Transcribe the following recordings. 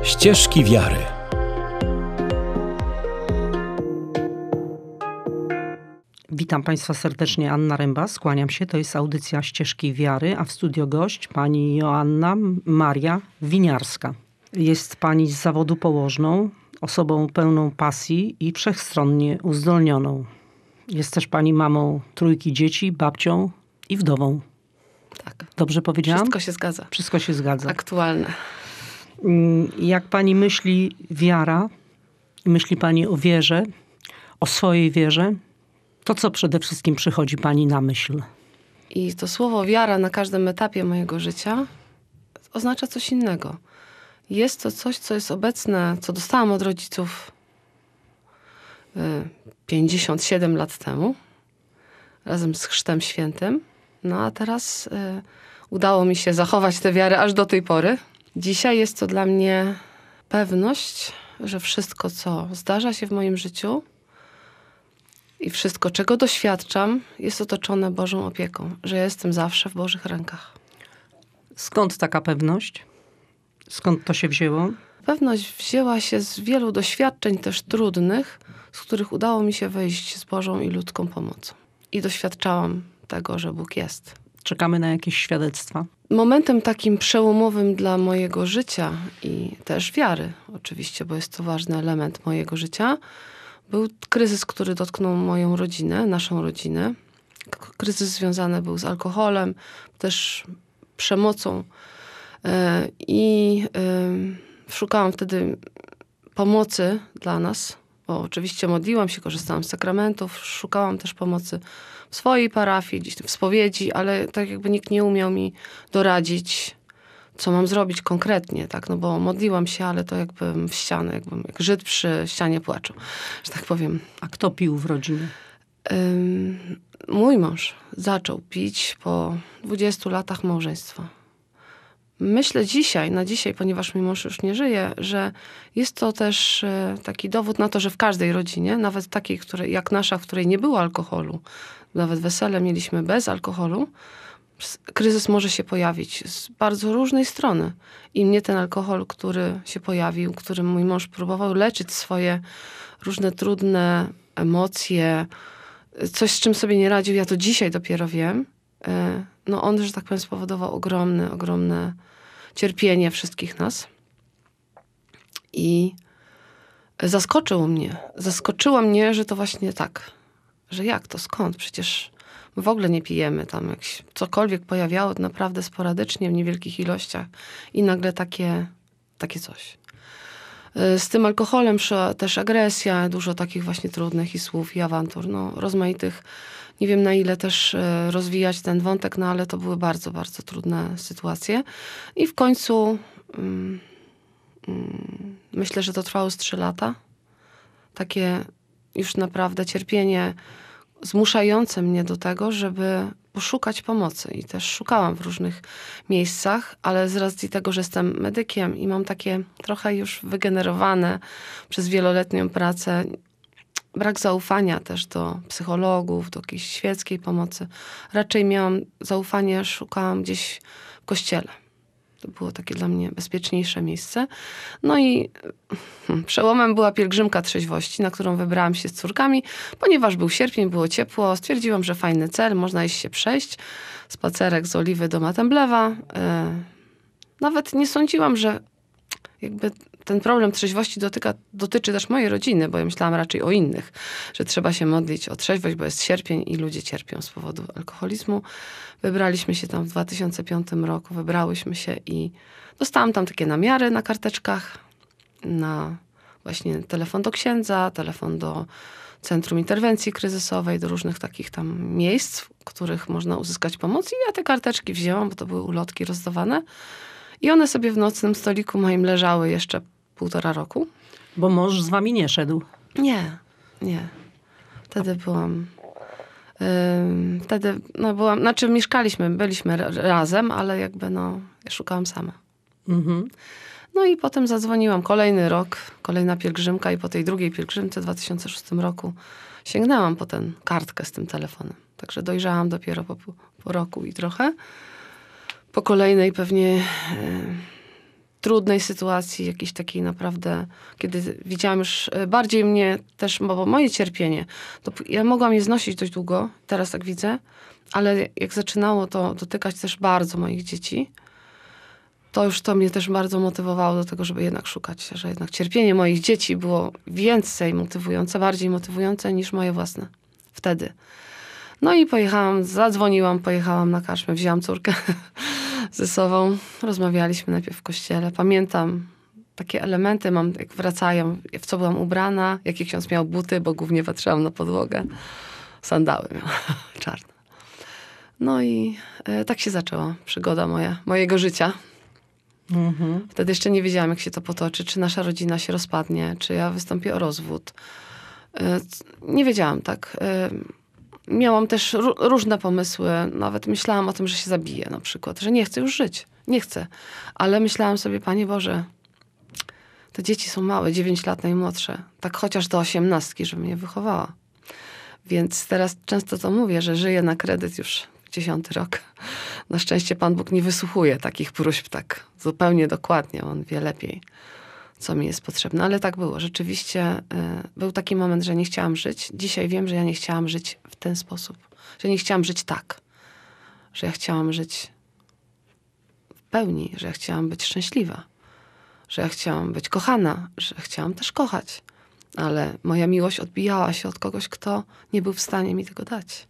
Ścieżki wiary. Witam Państwa serdecznie, Anna Rębas, kłaniam się. To jest audycja Ścieżki Wiary, a w studio gość pani Joanna Maria Winiarska. Jest pani z zawodu położną, osobą pełną pasji i wszechstronnie uzdolnioną. Jest też pani mamą 3 dzieci, babcią i wdową. Tak. Dobrze powiedziałam? Wszystko się zgadza. Wszystko się zgadza. Aktualne. Jak pani myśli wiara, myśli pani o wierze, o swojej wierze, to co przede wszystkim przychodzi pani na myśl? I to słowo wiara na każdym etapie mojego życia oznacza coś innego. Jest to coś, co jest obecne, co dostałam od rodziców 57 lat temu, razem z Chrztem Świętym. No a teraz udało mi się zachować tę wiarę aż do tej pory. Dzisiaj jest to dla mnie pewność, że wszystko, co zdarza się w moim życiu i wszystko, czego doświadczam, jest otoczone Bożą opieką, że ja jestem zawsze w Bożych rękach. Skąd taka pewność? Skąd to się wzięło? Pewność wzięła się z wielu doświadczeń też trudnych, z których udało mi się wyjść z Bożą i ludzką pomocą. I doświadczałam tego, że Bóg jest. Czekamy na jakieś świadectwa. Momentem takim przełomowym dla mojego życia i też wiary, oczywiście, bo jest to ważny element mojego życia, był kryzys, który dotknął moją rodzinę, naszą rodzinę. Kryzys związany był z alkoholem, też przemocą. I szukałam wtedy pomocy dla nas, bo oczywiście modliłam się, korzystałam z sakramentów, szukałam też pomocy w swojej parafii, gdzieś w spowiedzi, ale tak jakby nikt nie umiał mi doradzić, co mam zrobić konkretnie, tak, no bo modliłam się, ale to jakbym w ścianę, jakbym jak Żyd przy ścianie płaczu, że tak powiem. A kto pił w rodzinie? Mój mąż zaczął pić po 20 latach małżeństwa. Myślę na dzisiaj, ponieważ mój mąż już nie żyje, że jest to też taki dowód na to, że w każdej rodzinie, nawet takiej, jak nasza, w której nie było alkoholu, nawet wesele mieliśmy bez alkoholu, kryzys może się pojawić z bardzo różnej strony. I mnie ten alkohol, który się pojawił, którym mój mąż próbował leczyć swoje różne trudne emocje, coś, z czym sobie nie radził, ja to dzisiaj dopiero wiem, no on, że tak powiem, spowodował ogromne cierpienie wszystkich nas. I zaskoczyło mnie, że to właśnie tak, że jak to, skąd? Przecież my w ogóle nie pijemy tam, jak się cokolwiek pojawiało, to naprawdę sporadycznie, w niewielkich ilościach i nagle takie coś. Z tym alkoholem szła też agresja, dużo takich właśnie trudnych i słów i awantur, no rozmaitych. Nie wiem, na ile też rozwijać ten wątek, no ale to były bardzo, bardzo trudne sytuacje. I w końcu myślę, że to trwało z 3 lata. Takie już naprawdę cierpienie zmuszające mnie do tego, żeby poszukać pomocy. I też szukałam w różnych miejscach, ale z racji tego, że jestem medykiem i mam takie trochę już wygenerowane przez wieloletnią pracę brak zaufania też do psychologów, do jakiejś świeckiej pomocy. Raczej miałam zaufanie, szukałam gdzieś w kościele. To było takie dla mnie bezpieczniejsze miejsce. No i przełomem była pielgrzymka trzeźwości, na którą wybrałam się z córkami, ponieważ był sierpień, było ciepło. Stwierdziłam, że fajny cel, można iść się przejść. Spacerek z Oliwy do Matemblewa. Nawet nie sądziłam, że jakby ten problem trzeźwości dotyczy też mojej rodziny, bo ja myślałam raczej o innych, że trzeba się modlić o trzeźwość, bo jest sierpień i ludzie cierpią z powodu alkoholizmu. Wybraliśmy się tam w 2005 roku, wybrałyśmy się i dostałam tam takie namiary na karteczkach, na właśnie telefon do księdza, telefon do Centrum Interwencji Kryzysowej, do różnych takich tam miejsc, w których można uzyskać pomoc. I ja te karteczki wzięłam, bo to były ulotki rozdawane. I one sobie w nocnym stoliku moim leżały jeszcze 1,5 roku. Bo mąż z wami nie szedł? Nie. Wtedy byłam... byliśmy razem, ale jakby ja szukałam sama. Mhm. No i potem zadzwoniłam kolejny rok, kolejna pielgrzymka i po tej drugiej pielgrzymce w 2006 roku sięgnęłam po tę kartkę z tym telefonem. Także dojrzałam dopiero po roku i trochę. Po kolejnej pewnie trudnej sytuacji, jakiejś takiej naprawdę, kiedy widziałam już bardziej mnie też, bo moje cierpienie, to ja mogłam je znosić dość długo, teraz tak widzę, ale jak zaczynało to dotykać też bardzo moich dzieci, to już to mnie też bardzo motywowało do tego, żeby jednak szukać, że jednak cierpienie moich dzieci było więcej motywujące, bardziej motywujące niż moje własne wtedy. No i pojechałam na karczmę, wzięłam córkę ze sobą, rozmawialiśmy najpierw w kościele. Pamiętam takie elementy, jak wracają, w co byłam ubrana, jakie ksiądz miał buty, bo głównie patrzyłam na podłogę. Sandały miał, czarne. No i tak się zaczęła przygoda mojego życia. Wtedy jeszcze nie wiedziałam, jak się to potoczy, czy nasza rodzina się rozpadnie, czy ja wystąpię o rozwód. Nie wiedziałam, tak. Miałam też różne pomysły. Nawet myślałam o tym, że się zabiję na przykład, że nie chcę już żyć. Nie chcę. Ale myślałam sobie, Panie Boże, te dzieci są małe, 9 lat najmłodsze. Tak chociaż do 18, żeby mnie wychowała. Więc teraz często to mówię, że żyję na kredyt już 10. rok. Na szczęście Pan Bóg nie wysłuchuje takich próśb tak zupełnie dokładnie. On wie lepiej, co mi jest potrzebne. Ale tak było. Rzeczywiście był taki moment, że nie chciałam żyć. Dzisiaj wiem, że ja nie chciałam żyć w ten sposób. Że nie chciałam żyć tak. Że ja chciałam żyć w pełni. Że ja chciałam być szczęśliwa. Że ja chciałam być kochana. Że chciałam też kochać. Ale moja miłość odbijała się od kogoś, kto nie był w stanie mi tego dać.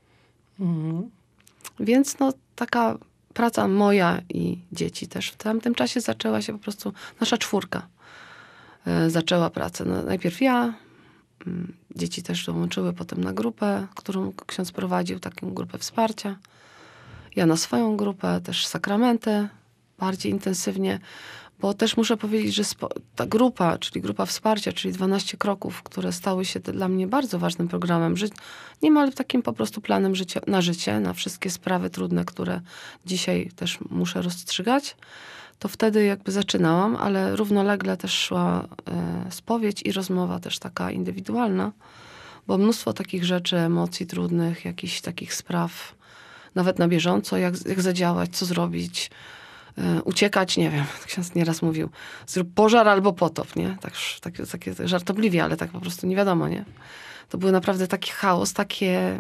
Więc no taka praca moja i dzieci też. W tamtym czasie zaczęła się po prostu nasza 4. Zaczęła pracę. No, najpierw ja, dzieci też dołączyły potem na grupę, którą ksiądz prowadził, taką grupę wsparcia. Ja na swoją grupę, też sakramenty bardziej intensywnie, bo też muszę powiedzieć, że ta grupa, czyli grupa wsparcia, czyli 12 kroków, które stały się dla mnie bardzo ważnym programem, niemal takim po prostu planem na życie, na wszystkie sprawy trudne, które dzisiaj też muszę rozstrzygać, to wtedy jakby zaczynałam, ale równolegle też szła spowiedź i rozmowa też taka indywidualna, bo mnóstwo takich rzeczy, emocji trudnych, jakichś takich spraw, nawet na bieżąco, jak zadziałać, co zrobić, uciekać, nie wiem, ksiądz nieraz mówił, zrób pożar albo potop, nie? Takie żartobliwie, ale tak po prostu nie wiadomo, nie? To był naprawdę taki chaos, takie,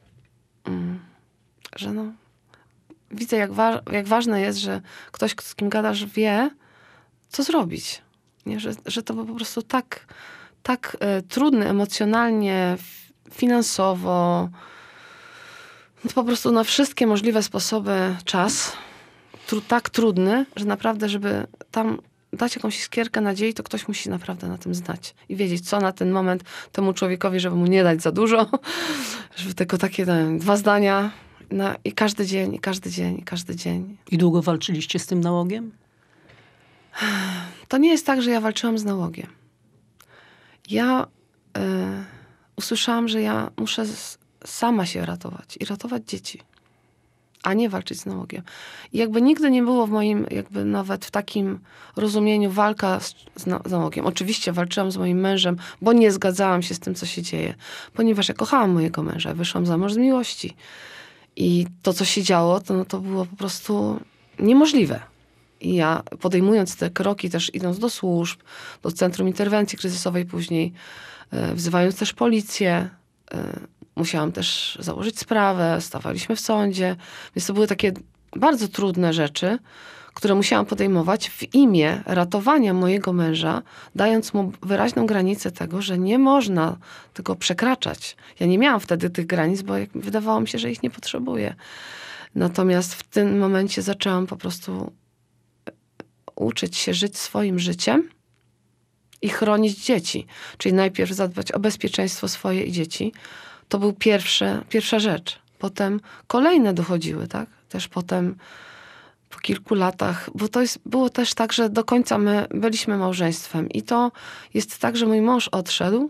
że no, widzę jak ważne jest, że ktoś, z kim gadasz, wie, co zrobić. Nie? Że to był po prostu tak trudny emocjonalnie, finansowo, no po prostu na wszystkie możliwe sposoby czas, tak trudny, że naprawdę, żeby tam dać jakąś iskierkę nadziei, to ktoś musi naprawdę na tym znać i wiedzieć, co na ten moment temu człowiekowi, żeby mu nie dać za dużo, żeby tylko takie 2 zdania i każdy dzień, i każdy dzień, i każdy dzień. I długo walczyliście z tym nałogiem? To nie jest tak, że ja walczyłam z nałogiem. Ja usłyszałam, że ja muszę sama się ratować i ratować dzieci, a nie walczyć z nałogiem. I jakby nigdy nie było w moim, jakby nawet w takim rozumieniu walka z nałogiem. Oczywiście walczyłam z moim mężem, bo nie zgadzałam się z tym, co się dzieje. Ponieważ ja kochałam mojego męża, wyszłam za mąż z miłości. I to, co się działo, to było po prostu niemożliwe. I ja podejmując te kroki, też idąc do służb, do Centrum Interwencji Kryzysowej później, wzywając też policję, musiałam też założyć sprawę, stawaliśmy w sądzie. Więc to były takie bardzo trudne rzeczy, które musiałam podejmować w imię ratowania mojego męża, dając mu wyraźną granicę tego, że nie można tego przekraczać. Ja nie miałam wtedy tych granic, bo wydawało mi się, że ich nie potrzebuję. Natomiast w tym momencie zaczęłam po prostu uczyć się żyć swoim życiem i chronić dzieci. Czyli najpierw zadbać o bezpieczeństwo swoje i dzieci. To był pierwsza rzecz. Potem kolejne dochodziły, tak? Też potem po kilku latach, bo było też tak, że do końca my byliśmy małżeństwem. I to jest tak, że mój mąż odszedł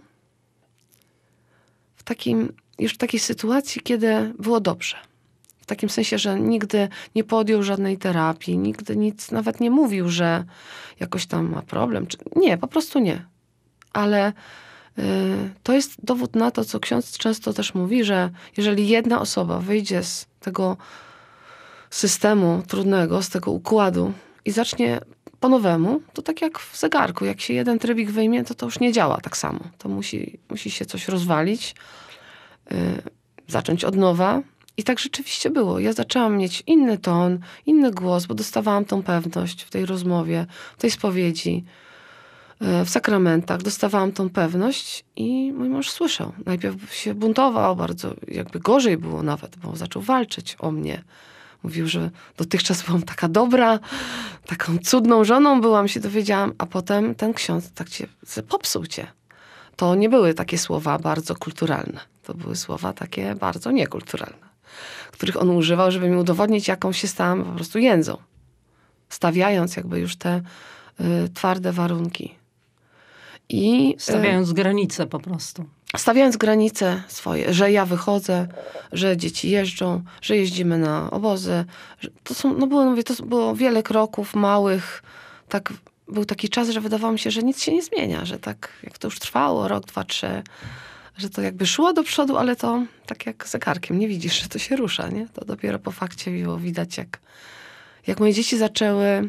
już w takiej sytuacji, kiedy było dobrze. W takim sensie, że nigdy nie podjął żadnej terapii, nigdy nic nawet nie mówił, że jakoś tam ma problem. Nie, po prostu nie. Ale to jest dowód na to, co ksiądz często też mówi, że jeżeli jedna osoba wyjdzie z tego systemu trudnego, z tego układu i zacznie po nowemu, to tak jak w zegarku, jak się jeden trybik wyjmie, to już nie działa tak samo. To musi się coś rozwalić, zacząć od nowa. I tak rzeczywiście było. Ja zaczęłam mieć inny ton, inny głos, bo dostawałam tą pewność w tej rozmowie, w tej spowiedzi, w sakramentach. Dostawałam tą pewność i mój mąż słyszał. Najpierw się buntował bardzo, jakby gorzej było nawet, bo zaczął walczyć o mnie. Mówił, że dotychczas byłam taka dobra, taką cudną żoną byłam, się dowiedziałam, a potem ten ksiądz tak popsuł cię. To nie były takie słowa bardzo kulturalne. To były słowa takie bardzo niekulturalne, których on używał, żeby mi udowodnić, jaką się stałam po prostu jędzą. Stawiając jakby już te twarde warunki. Stawiając granice po prostu. Stawiając granice swoje, że ja wychodzę, że dzieci jeżdżą, że jeździmy na obozy. To było wiele kroków małych. Tak, był taki czas, że wydawało mi się, że nic się nie zmienia, że tak jak to już trwało, rok, 2, 3, że to jakby szło do przodu, ale to tak jak zegarkiem, nie widzisz, że to się rusza, nie? To dopiero po fakcie było widać, jak moje dzieci zaczęły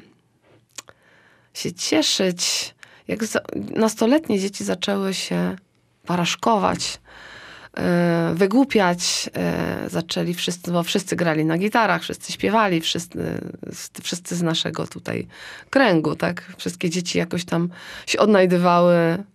się cieszyć, jak nastoletnie dzieci zaczęły się paraszkować, wygłupiać, zaczęli wszyscy, bo wszyscy grali na gitarach, wszyscy śpiewali, wszyscy z naszego tutaj kręgu, tak? Wszystkie dzieci jakoś tam się odnajdywały.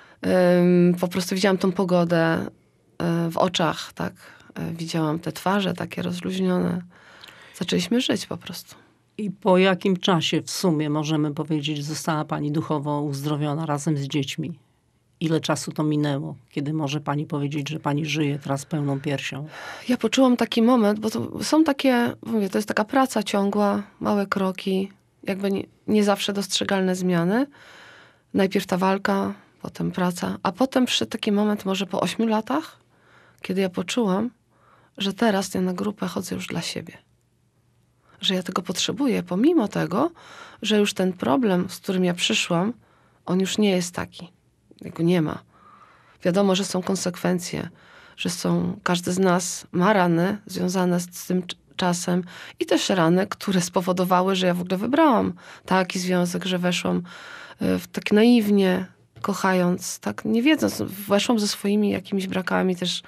Po prostu widziałam tą pogodę w oczach, tak? Widziałam te twarze takie rozluźnione. Zaczęliśmy żyć po prostu. I po jakim czasie w sumie możemy powiedzieć, została pani duchowo uzdrowiona razem z dziećmi? Ile czasu to minęło, kiedy może pani powiedzieć, że pani żyje teraz pełną piersią? Ja poczułam taki moment, bo to są takie, mówię, to jest taka praca ciągła, małe kroki, jakby nie zawsze dostrzegalne zmiany. Najpierw ta walka, potem praca, a potem przyszedł taki moment może po 8 latach, kiedy ja poczułam, że teraz ja na grupę chodzę już dla siebie. Że ja tego potrzebuję, pomimo tego, że już ten problem, z którym ja przyszłam, on już nie jest taki. Jego nie ma. Wiadomo, że są konsekwencje, że każdy z nas ma rany związane z tym czasem i też rany, które spowodowały, że ja w ogóle wybrałam taki związek, że weszłam tak naiwnie, kochając, tak nie wiedząc, weszłam ze swoimi jakimiś brakami też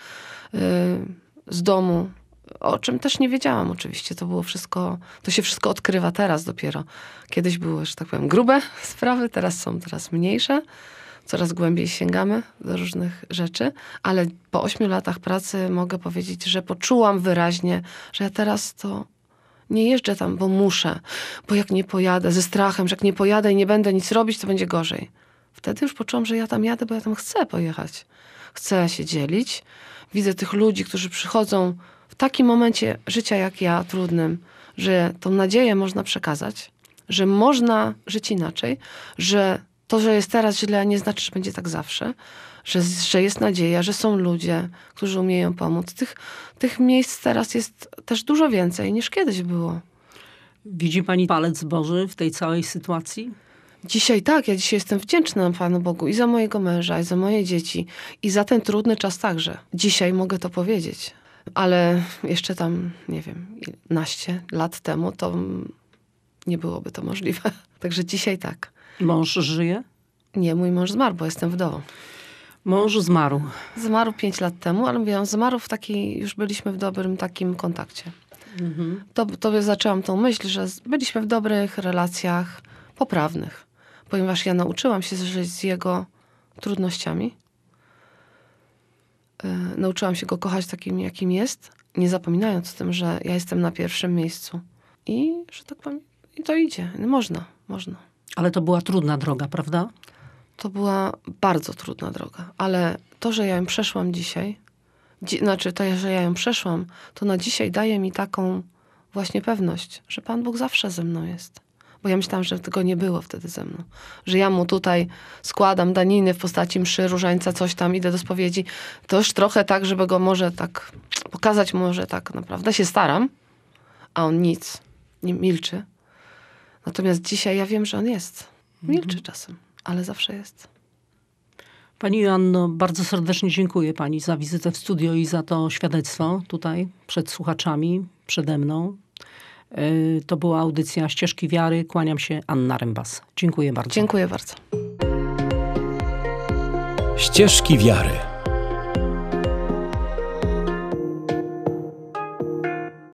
z domu, o czym też nie wiedziałam oczywiście. To się wszystko odkrywa teraz dopiero. Kiedyś były, że tak powiem, grube sprawy, teraz są mniejsze. Coraz głębiej sięgamy do różnych rzeczy, ale po 8 latach pracy mogę powiedzieć, że poczułam wyraźnie, że ja teraz to nie jeżdżę tam, bo muszę, bo jak nie pojadę, ze strachem, że jak nie pojadę i nie będę nic robić, to będzie gorzej. Wtedy już poczułam, że ja tam jadę, bo ja tam chcę pojechać. Chcę się dzielić. Widzę tych ludzi, którzy przychodzą w takim momencie życia jak ja, trudnym, że tą nadzieję można przekazać, że można żyć inaczej, że to, że jest teraz źle, nie znaczy, że będzie tak zawsze, że jest nadzieja, że są ludzie, którzy umieją pomóc. Tych miejsc teraz jest też dużo więcej niż kiedyś było. Widzi pani palec Boży w tej całej sytuacji? Dzisiaj tak, ja dzisiaj jestem wdzięczna Panu Bogu i za mojego męża, i za moje dzieci, i za ten trudny czas także. Dzisiaj mogę to powiedzieć, ale jeszcze tam, nie wiem, 11 lat temu to nie byłoby to możliwe. Także dzisiaj tak. Mąż żyje? Nie, mój mąż zmarł, bo jestem wdową. Mąż zmarł. Zmarł 5 lat temu, ale mówię, on zmarł już byliśmy w dobrym takim kontakcie. Mhm. To zaczęłam tą myśl, że byliśmy w dobrych relacjach poprawnych. Ponieważ ja nauczyłam się żyć z jego trudnościami. Nauczyłam się go kochać takim, jakim jest, nie zapominając o tym, że ja jestem na pierwszym miejscu. I, że tak powiem, i to idzie. Można. Ale to była trudna droga, prawda? To była bardzo trudna droga. Ale to, że ja ją przeszłam dzisiaj, że ja ją przeszłam, to na dzisiaj daje mi taką właśnie pewność, że Pan Bóg zawsze ze mną jest. Bo ja myślałam, że tego nie było wtedy ze mną. Że ja mu tutaj składam daniny w postaci mszy, różańca, coś tam, idę do spowiedzi. To już trochę tak, żeby go może tak pokazać mu, że tak naprawdę się staram, a on nic, nie milczy. Natomiast dzisiaj ja wiem, że on jest. Milczy czasem, ale zawsze jest. Pani Joanno, bardzo serdecznie dziękuję pani za wizytę w studio i za to świadectwo tutaj przed słuchaczami, przede mną. To była audycja Ścieżki Wiary. Kłaniam się, Anna Rembas. Dziękuję bardzo. Dziękuję bardzo. Ścieżki Wiary.